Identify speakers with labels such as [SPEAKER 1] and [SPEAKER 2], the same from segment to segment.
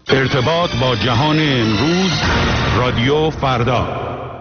[SPEAKER 1] ارتباط با جهان امروز، رادیو فردا.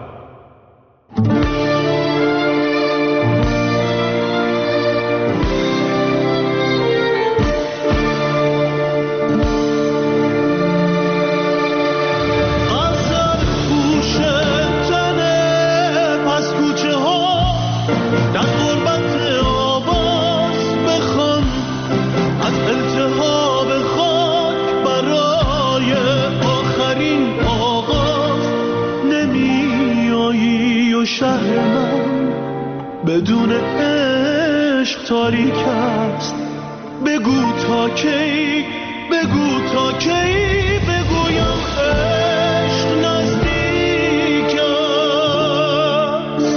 [SPEAKER 2] بدون عشق تاریک است. بگو تا کی، بگو تا کی بگویم عشق نزدیک است.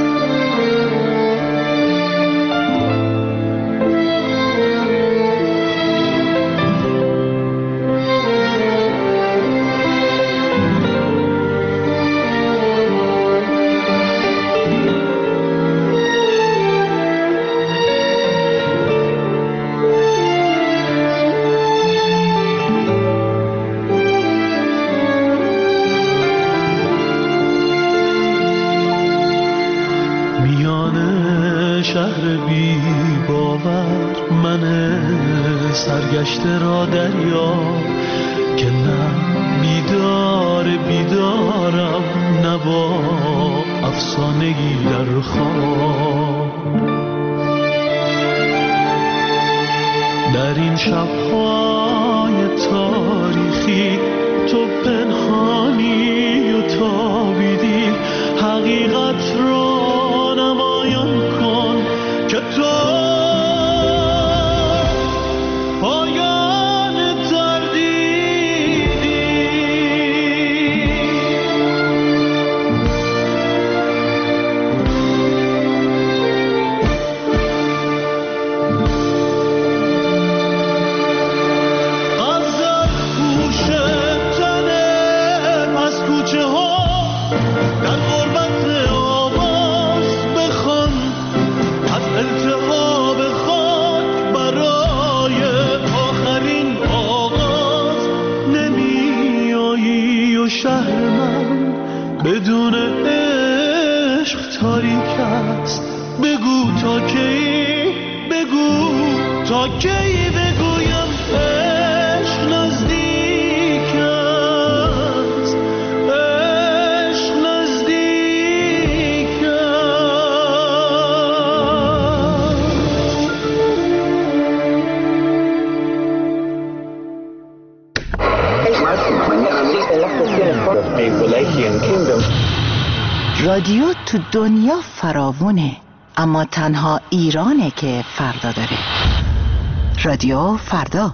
[SPEAKER 2] سرگشته را دریا که نه بیدارم نه با افسانه‌ای در خواب. در این شب‌های تاریخی تو پنهانی و تابیدی، حقیقت را نمایان کن که تو بدون عشق تاریک است. بگو تا کی، بگو تا کی بگویم عشق نزدیک است. عشق نزدیک
[SPEAKER 3] رادیو تو دنیا فراوونه، اما تنها ایرانه که فردا داره. رادیو فردا.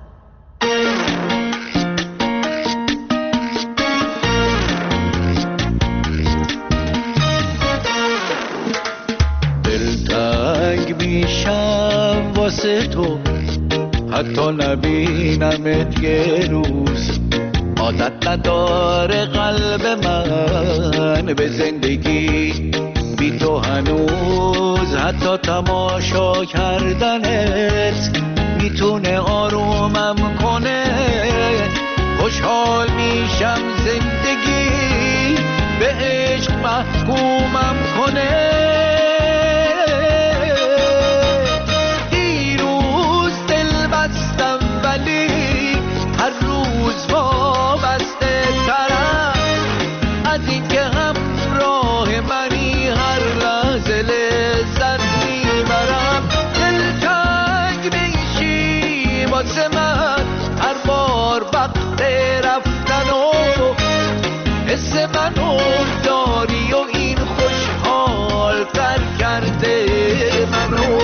[SPEAKER 2] دلتنگ میشم واسه تو، حتی نبینمت یه روز. عادت نداره قلب من به زندگی بی تو هنوز، حتی تماشا کردنت میتونه آرومم کنه. خوشحال میشم زندگی به عشق محکومم کنه. دیروز دل بستم ولی هر روز وابسته ترم از این که همراه منی، هر لحظه لذت میبرم. دلتنگ میشی واسه من هر بار وقت رفتن و حس منو داری و این خوشحال تر کرده منو.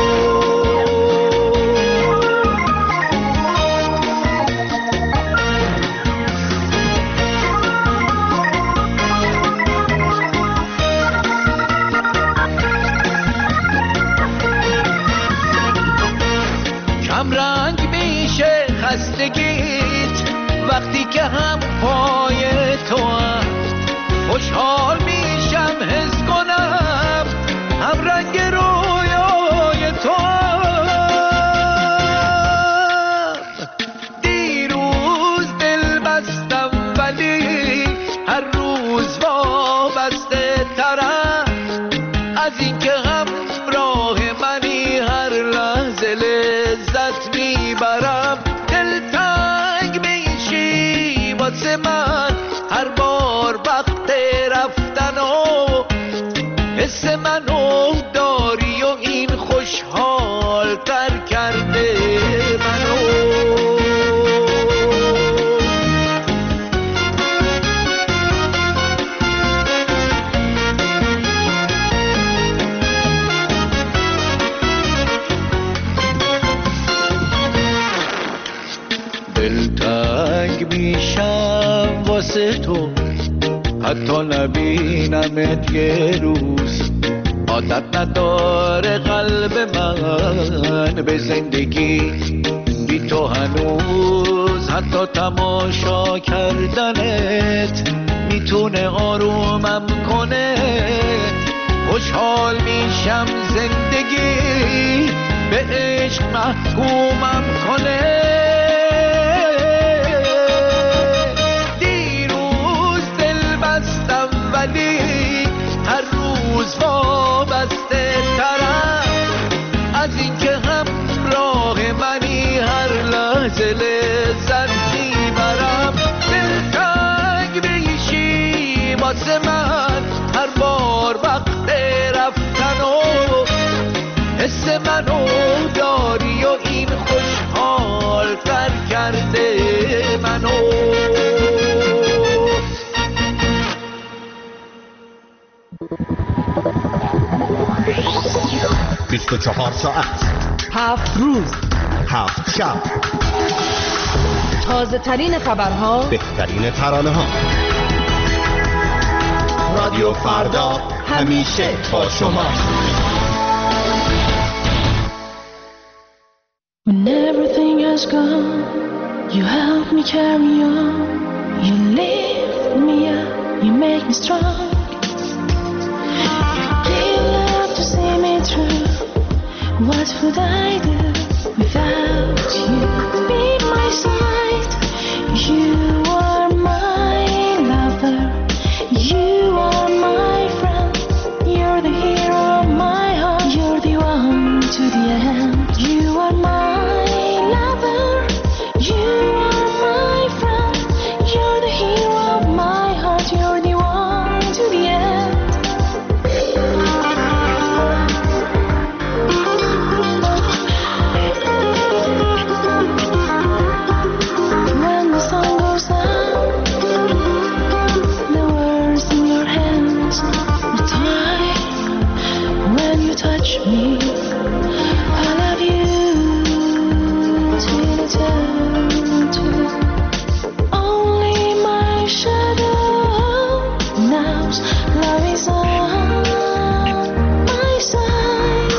[SPEAKER 2] رنگ میشه خستگیت وقتی که هم پای تو هم. خوشحال میشم حس کنم هم رنگ رویای تو هم. دیروز دل بست واسه من هر بار وقت رفتن و حس منو داری و این خوشحال تر کرده منو. دلتنگ میشم واسه تو حتی نبینمت یه روز، عادت نداره قلب من به زندگی بی تو هنوز، حتی تماشا کردنت میتونه آرومم کنه. خوشحال میشم زندگی به عشق محکومم کنه. ولی هر روز وابسته ترم از اینکه همراه منی، هر لحظه لذت میبرم. دلتنگ میشی واسه من هر بار وقت رفتن و حس منو داری و این خوشحال تر کرده منو.
[SPEAKER 4] 24 ساعت
[SPEAKER 5] 7 روز
[SPEAKER 4] 7 شب،
[SPEAKER 5] تازه ترین خبرها،
[SPEAKER 4] بهترین ترانه ها. رادیو فردا همیشه با شما.
[SPEAKER 6] When everything has gone, you help me carry on. You lift me up, you make me strong. See me through. What would I do without you? Be my side. You are my lover. You are my friend. You're the hero of my heart. You're the one to the end. You are my lover. You are my friend. You're the hero of my heart. You're the one to the end. Touch me, I love you till eternity. Only my shadow knows love is on my side.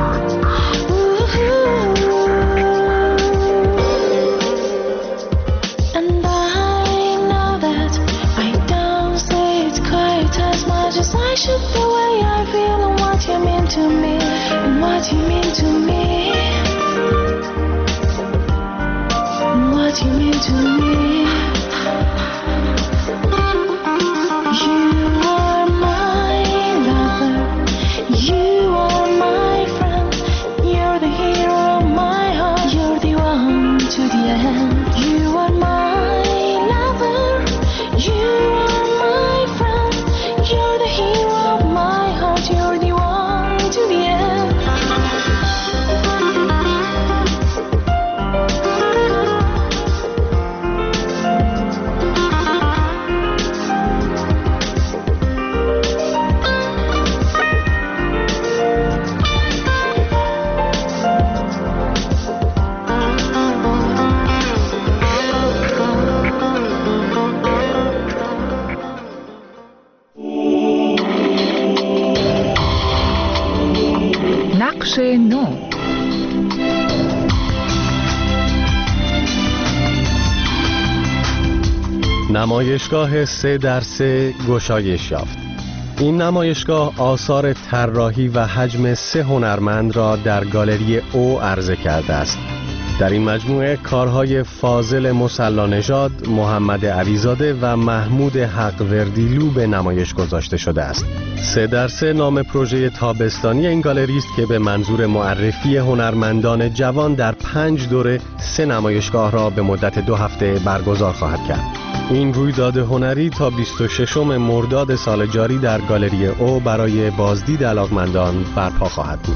[SPEAKER 6] And I know that I don't say it quite as much as I should. The way I feel and what you mean to me, and what you mean to me, and what you mean to me. You are my lover, you are my friend, you're the hero of my heart, you're the one to the end. You are my lover, you are my friend, you're the hero of my heart, you're the one to the end.
[SPEAKER 3] نقش نو.
[SPEAKER 7] نمایشگاه 3x3 گشایش یافت. این نمایشگاه آثار طراحی و حجم 3 هنرمند را در گالری او عرضه کرده است. در این مجموعه کارهای فاضل مصلانژاد، محمد علیزاده و محمود حقوردیلو به نمایش گذاشته شده است. 3x3 نام پروژه تابستانی این گالری است که به منظور معرفی هنرمندان جوان در 5 دوره 3 نمایشگاه را به مدت 2 هفته برگزار خواهد کرد. این رویداد هنری تا 26 مرداد سال جاری در گالری او برای بازدید علاقمندان برپا خواهد بود.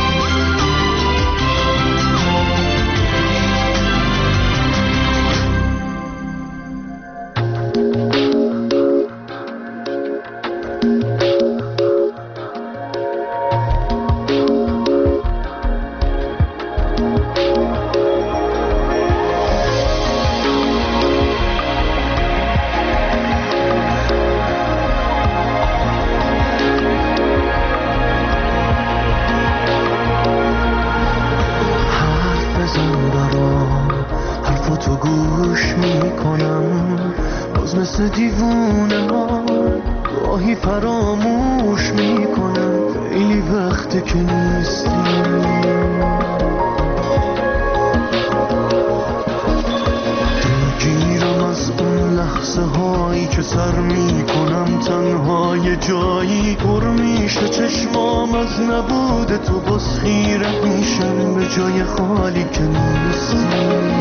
[SPEAKER 2] دیوونه ها گاهی فراموش میکنم خیلی وقته که نیستی دلگیرم از اون لحظه هایی که سر میکنم تنها یه جایی پر میشه چشمام از نبود تو باز خیره میشم به جای خالی که نیستی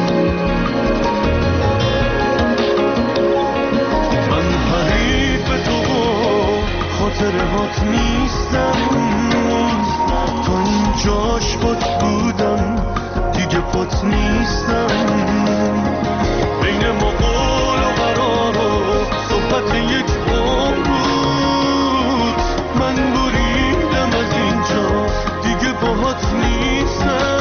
[SPEAKER 2] خاطرهات نیستم تا این جاش پات بودم دیگه پات نیستم بین ما قول و قرار و صحبت یک عمر بود من بریدم از اینجا دیگه باهات نیستم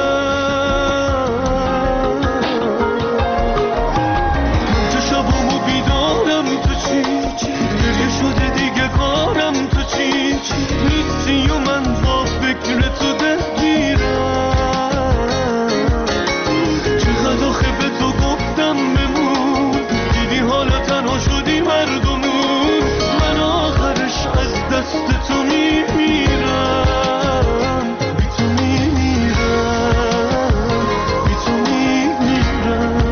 [SPEAKER 2] چه شبامو بیدارم تو چی گریه شده دیگه کارم تو چی نیستی و من با فکر تو درگیرم چقدر آخه به تو گفتم بمون دیدی حالا تنها شدی مردمون من آخرش از دست تو میمیرم بی تو میمیرم بی تو میمیرم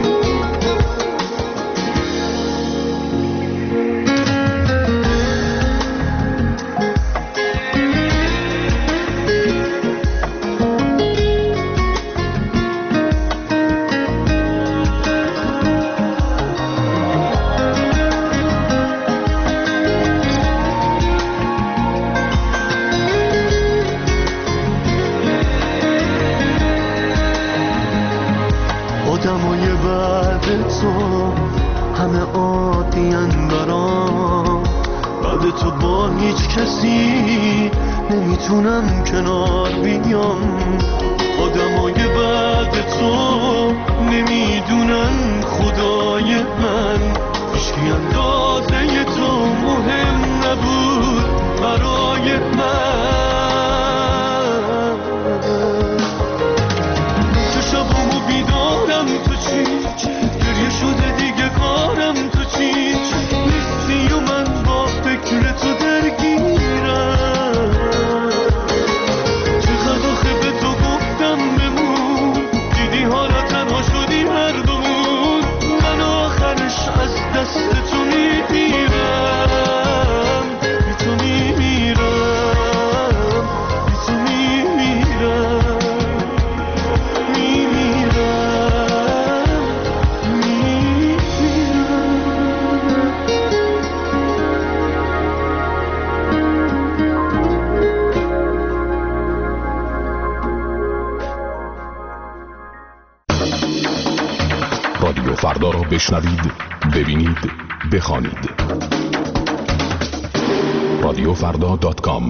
[SPEAKER 2] آدمای بعد تو همه عادی‌ان برام بعد تو با هیچ کسی نمیتونم کنار بیام آدمای بعد تو نمیدونن خدای من هیچکی اندازه تو مهم نبود برای من چه شبامو بیدارم تو چی گریه شده دیگه کارم تو چی نیستی و من با فکر تو درگیرم چقدر آخه به تو گفتم بمون دیدی حالا تنها شدی مردمون من آخرش از دست تو میمیرم بی تو میمیرم بی تو میمیرم
[SPEAKER 1] رادیو فردا را بشنوید، ببینید، بخوانید. رادیوفردا.com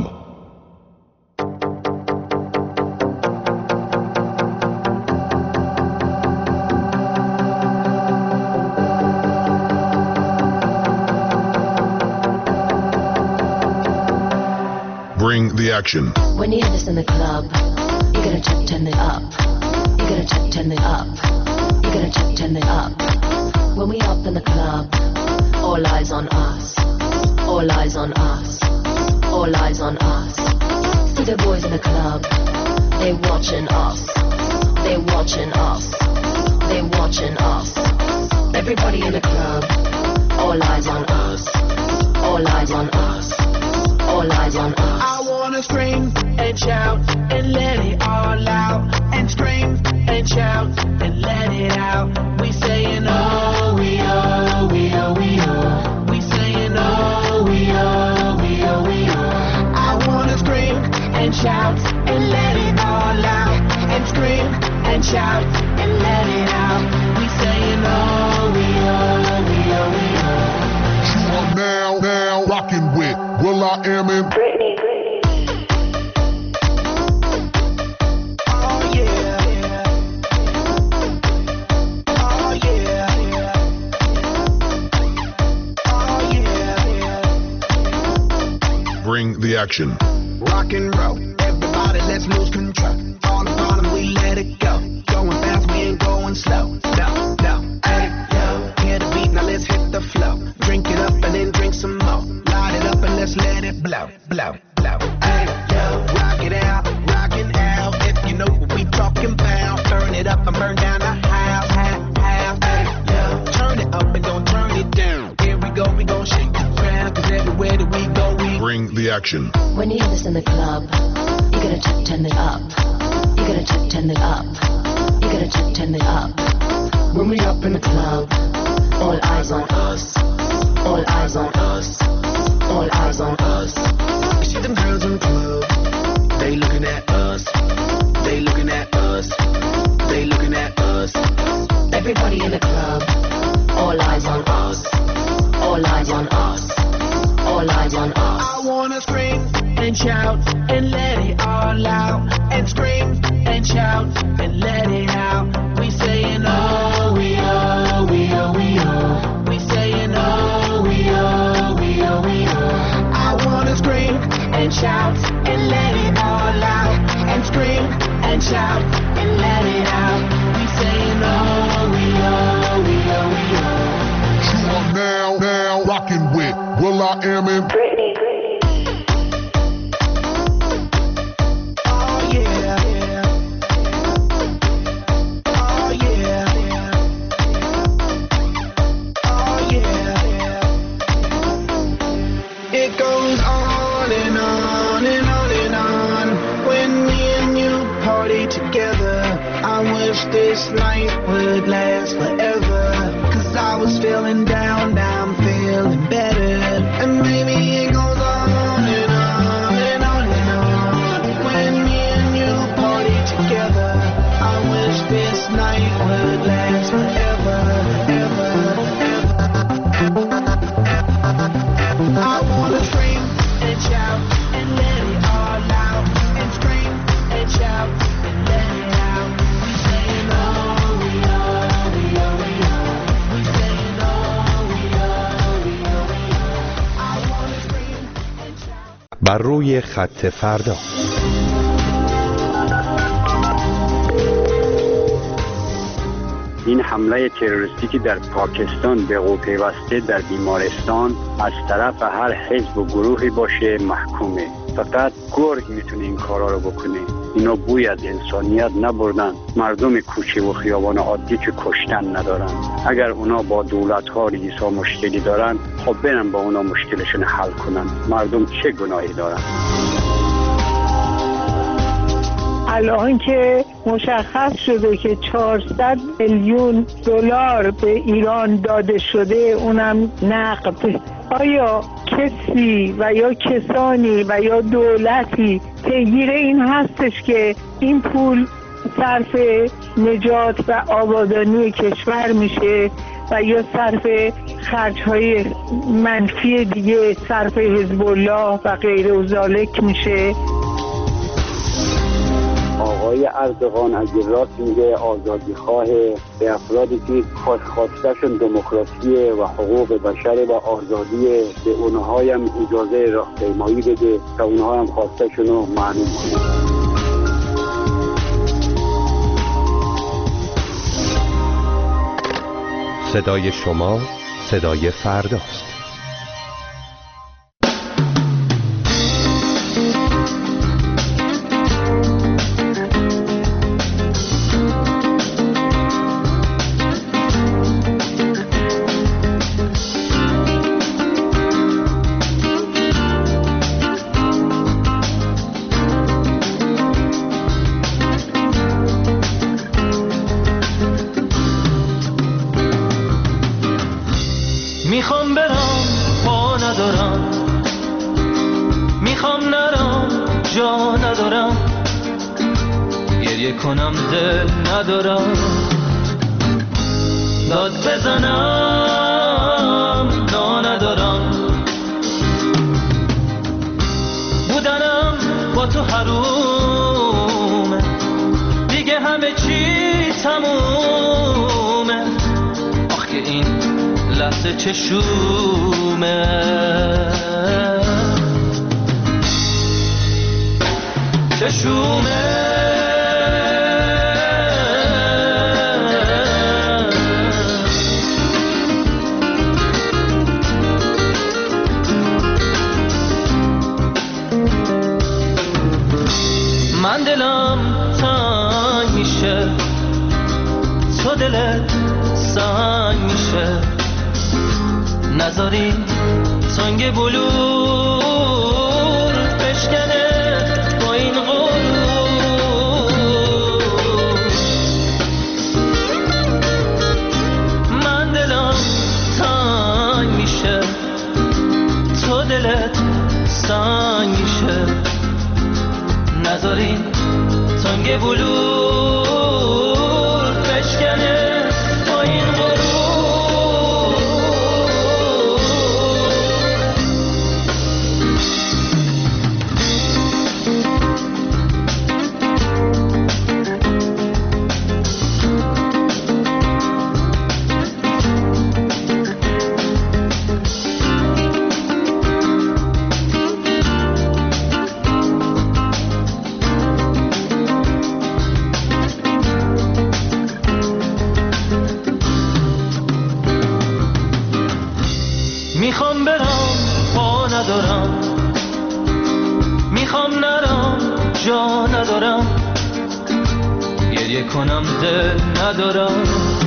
[SPEAKER 1] Bring the action.
[SPEAKER 8] When you hear this in the club, you're gonna turn it up. You're gonna turn it up. You're gonna turn it up. When we up in the club, all eyes on us. All eyes on us. All eyes on us. See the boys in the club, they watching us. They're watching us. They're watching us. Everybody in the club. All eyes on us. All eyes on us. All eyes on us.
[SPEAKER 9] I wanna scream and shout and let it all out. And scream and shout and let it out. We saying oh, we oh, we oh, we oh. We saying oh, we oh, we oh, we oh. I wanna scream and shout and let it all out. And scream and shout and let it out. We saying oh, we oh, we oh, we oh.
[SPEAKER 10] You are now rocking with will.i.am and
[SPEAKER 9] Britney. Oh yeah. Oh yeah. Oh yeah.
[SPEAKER 10] bring the action.
[SPEAKER 9] Rock and roll, everybody let's lose control. All the bottom we let it go. Going fast, we ain't going slow. No, hey, yo, hear the beat, now let's hit the flow. Drink it up and then drink some more. Light it up and let's let it blow. Hey, yo, rock it out. If you know what we talking about, turn it up and burn down the house. Hey, yo, turn it up and don't turn it down. Here we go, we gon' shake the ground, 'cause everywhere that we go, we
[SPEAKER 10] Bring the action.
[SPEAKER 8] When you hear this in the club, you gotta turn it up. You gotta turn it up. You gotta turn it up. When we up in the club, all eyes on us. All eyes on us. All eyes on us.
[SPEAKER 9] You see them girls in the club, they looking at us. They looking at us. They looking at us.
[SPEAKER 8] Everybody in the club, all eyes on us. All eyes on us. All eyes on us.
[SPEAKER 9] I wanna scream and shout and let it all out. And scream and shout and let it out. We saying oh, we oh, we oh, we oh. We saying oh, we oh, we oh, we oh. I wanna scream and shout and let it all out. And scream and shout and let it out. We saying oh, we oh, we oh, we oh.
[SPEAKER 10] You are now rocking with will.i.am and
[SPEAKER 9] Britney. Oh yeah. Oh yeah. Oh yeah. It goes on and on and on and on. When me and you party together, I wish this night would last forever. 'Cause I was feeling down, now I'm feeling better. And maybe it goes on and on and on and on. When me and you party together, I wish this night would last forever, ever, ever. I wanna scream and shout and let it all out. And scream and shout and let it out. We saying oh, we oh, we oh, we oh. We saying oh, we oh, we oh, we oh. I wanna scream and shout.
[SPEAKER 7] بر روی خط فردا.
[SPEAKER 11] این حمله تروریستی که در پاکستان به قو پیوسته در بیمارستان از طرف هر حزب و گروهی باشه محکومه. فقط گرگ میتونه این کارا رو بکنه. اینا بوی از انسانیت نبردن. مردم کوچه و خیابان عادی که کشتن ندارن. اگر اونا با دولت‌ها رئیس‌ها مشکلی دارن، خب برن با اونا مشکلشون حل کنن. مردم چه گناهی دارن؟
[SPEAKER 12] الان که مشخص شده که 400 میلیون دلار به ایران داده شده، اونم نقد، آیا کسی و یا کسانی و یا دولتی پیگیر این هستش که این پول صرف نجات و آبادانی کشور میشه و یا صرف خرج‌های منفی دیگه، صرف حزب الله و غیره و ذالک میشه؟
[SPEAKER 11] آقای اردوغان اگه راست میگه آزادی خواه، به افرادی که خواستشون دموکراسی و حقوق بشر و آزادی، به اونها هم اجازه راهپیمایی بده تا اونها هم خواستشون رو معلوم کنه.
[SPEAKER 7] صدای شما صدای فرداست.
[SPEAKER 13] ندارم، میخوام نرم جا ندارم، گریه کنم دل ندارم، داد بزنم نا ندارم، بودنم با تو حرومه، دیگه همه چی تمومه، آخ که این لحظه چشومه، چشومه. من دلم تنگ میشه، تو دلت سنگ میشه، نذاری سنگ بلور بشکنه با این غرور. من دلم تنگ میشه، تو دلت سنگ میشه، نذاری سنگ بلور بشکنه با این غرور. میخوام برم پا ندارم، میخوام نرم جا ندارم، گریه کنم دل ندارم،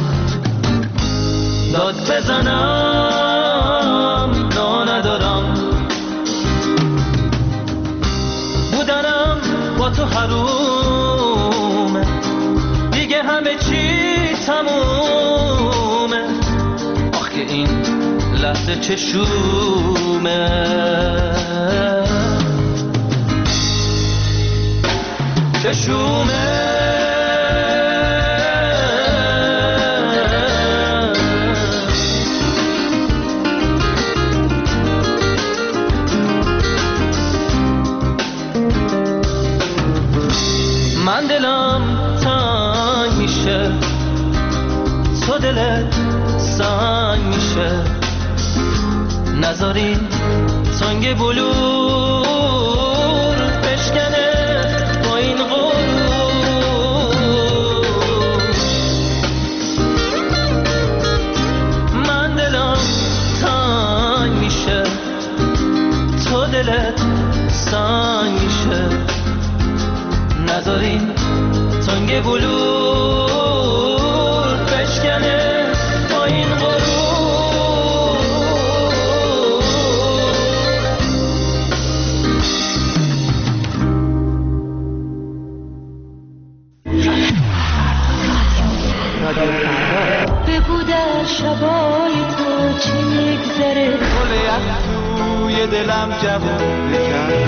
[SPEAKER 13] داد بزنم نا ندارم، بودنم با تو حرومه، دیگه همه چی تمومه، آخ که این لحظه چشومه، چشومه. من دلم تنگ میشه، تو دلت سنگ میشه، نذاری سنگ بلور بشکنه با این غرور. من دلم تنگ میشه، تو دلت سنگ میشه، نذاری سنگ بلور بشکنه با این غرور.
[SPEAKER 6] بگو در شبای تو چی میگذره،
[SPEAKER 2] گل از توی دلم جوون بکن،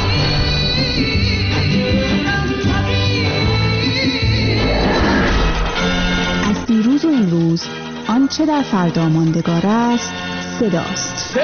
[SPEAKER 14] از دیروز و امروز آنچه در فردا ماندگار است صداست.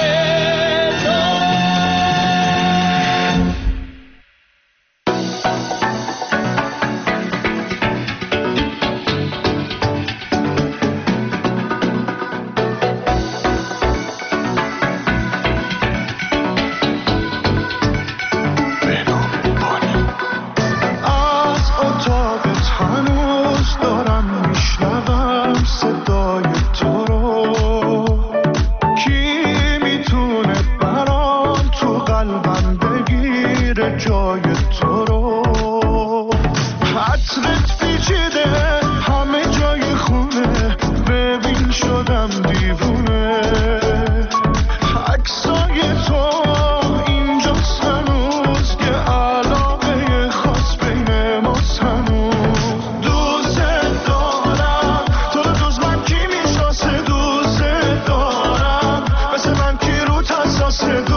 [SPEAKER 2] Said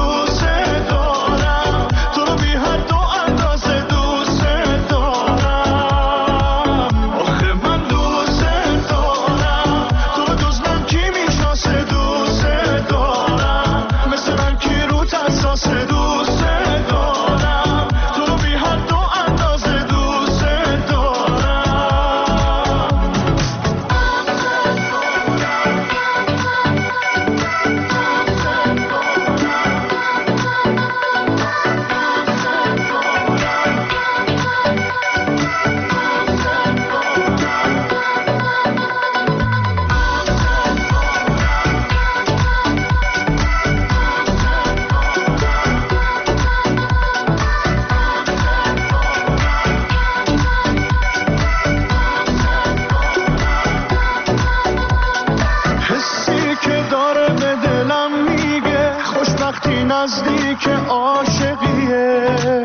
[SPEAKER 2] نزدیک عاشقیه